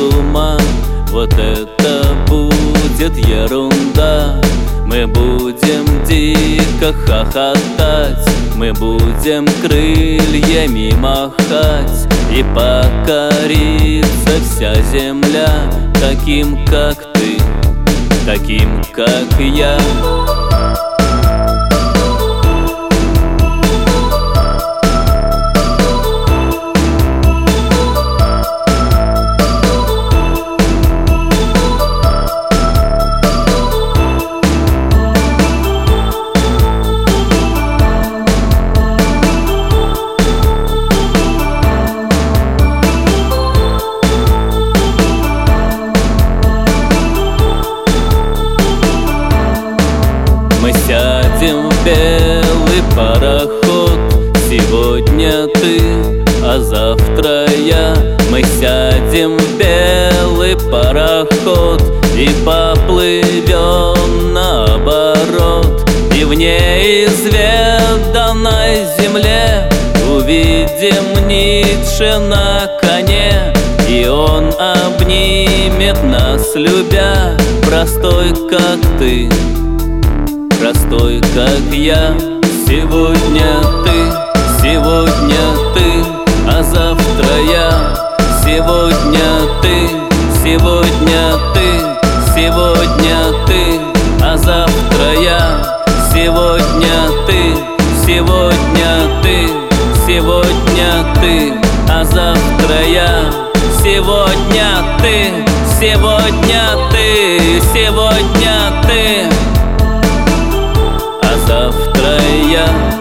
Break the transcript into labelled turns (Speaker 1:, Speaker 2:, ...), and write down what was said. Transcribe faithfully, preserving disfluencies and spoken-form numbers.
Speaker 1: ума. Вот это будет ерунда. Мы будем дико хохотать, мы будем крыльями махать, и покорится вся земля таким, как ты, таким, как я. Мы сядем в белый пароход, сегодня ты, а завтра я. Мы сядем в белый пароход и поплывем наоборот, и в неизведанной земле увидим Ницше на коне, и он обнимет нас, любя, простой, как ты, простой, как я. Сегодня ты, сегодня ты, а завтра я. Сегодня ты, сегодня ты, сегодня ты, а завтра я. Сегодня ты, сегодня ты, сегодня ты, а завтра я. Сегодня ты, сегодня ты, сегодня ты, а завтра я.